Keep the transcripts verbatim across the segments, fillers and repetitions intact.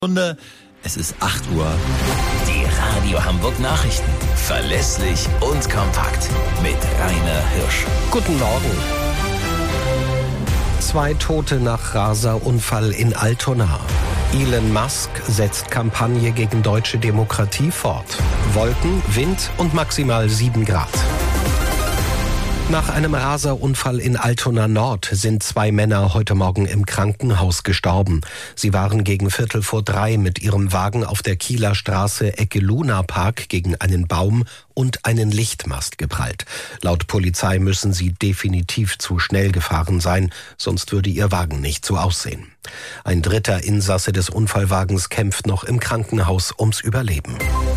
Stunde. Es ist acht Uhr. Die Radio Hamburg Nachrichten. Verlässlich und kompakt. Mit Rainer Hirsch. Guten Morgen. Zwei Tote nach Raser-Unfall in Altona. Elon Musk setzt Kampagne gegen deutsche Demokratie fort. Wolken, Wind und maximal sieben Grad. Nach einem Raser-Unfall in Altona Nord sind zwei Männer heute Morgen im Krankenhaus gestorben. Sie waren gegen Viertel vor drei mit ihrem Wagen auf der Kieler Straße Ecke Luna Park gegen einen Baum und einen Lichtmast geprallt. Laut Polizei müssen sie definitiv zu schnell gefahren sein, sonst würde ihr Wagen nicht so aussehen. Ein dritter Insasse des Unfallwagens kämpft noch im Krankenhaus ums Überleben.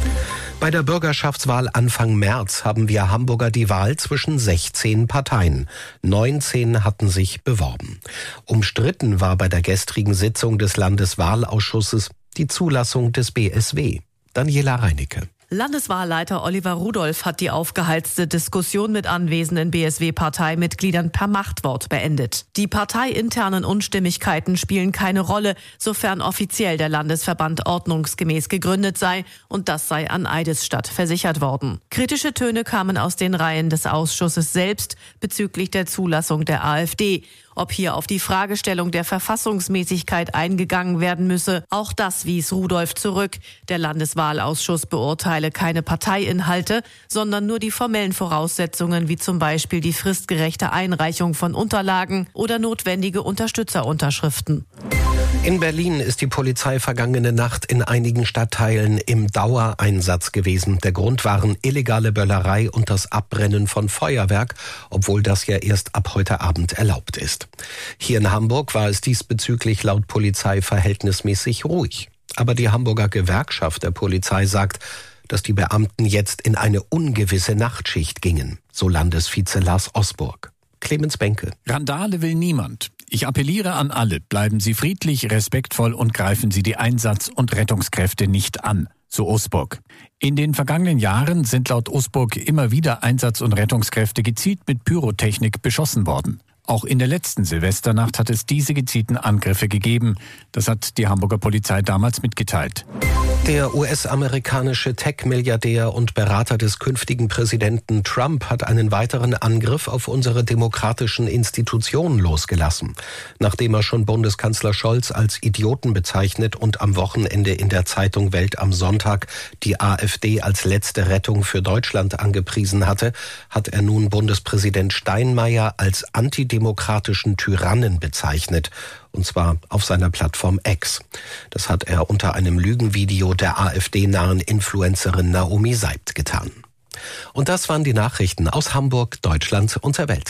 Bei der Bürgerschaftswahl Anfang März haben wir Hamburger die Wahl zwischen sechzehn Parteien. neunzehn hatten sich beworben. Umstritten war bei der gestrigen Sitzung des Landeswahlausschusses die Zulassung des B S W. Daniela Reinicke. Landeswahlleiter Oliver Rudolph hat die aufgeheizte Diskussion mit anwesenden B S W-Parteimitgliedern per Machtwort beendet. Die parteiinternen Unstimmigkeiten spielen keine Rolle, sofern offiziell der Landesverband ordnungsgemäß gegründet sei, und das sei an Eidesstadt versichert worden. Kritische Töne kamen aus den Reihen des Ausschusses selbst bezüglich der Zulassung der AfD. Ob hier auf die Fragestellung der Verfassungsmäßigkeit eingegangen werden müsse, auch das wies Rudolph zurück. Der Landeswahlausschuss beurteile keine Parteiinhalte, sondern nur die formellen Voraussetzungen, wie zum Beispiel die fristgerechte Einreichung von Unterlagen oder notwendige Unterstützerunterschriften. In Berlin ist die Polizei vergangene Nacht in einigen Stadtteilen im Dauereinsatz gewesen. Der Grund waren illegale Böllerei und das Abbrennen von Feuerwerk, obwohl das ja erst ab heute Abend erlaubt ist. Hier in Hamburg war es diesbezüglich laut Polizei verhältnismäßig ruhig. Aber die Hamburger Gewerkschaft der Polizei sagt, dass die Beamten jetzt in eine ungewisse Nachtschicht gingen, so Landesvize Lars Osburg. Clemens Benke. Randale will niemand. Ich appelliere an alle, bleiben Sie friedlich, respektvoll und greifen Sie die Einsatz- und Rettungskräfte nicht an, so Osburg. In den vergangenen Jahren sind laut Osburg immer wieder Einsatz- und Rettungskräfte gezielt mit Pyrotechnik beschossen worden. Auch in der letzten Silvesternacht hat es diese gezielten Angriffe gegeben. Das hat die Hamburger Polizei damals mitgeteilt. Der U S-amerikanische Tech-Milliardär und Berater des künftigen Präsidenten Trump hat einen weiteren Angriff auf unsere demokratischen Institutionen losgelassen. Nachdem er schon Bundeskanzler Scholz als Idioten bezeichnet und am Wochenende in der Zeitung Welt am Sonntag die AfD als letzte Rettung für Deutschland angepriesen hatte, hat er nun Bundespräsident Steinmeier als antidemokratischen Tyrannen bezeichnet. Und zwar auf seiner Plattform X. Das hat er unter einem Lügenvideo der AfD-nahen Influencerin Naomi Seibt getan. Und das waren die Nachrichten aus Hamburg, Deutschland und der Welt.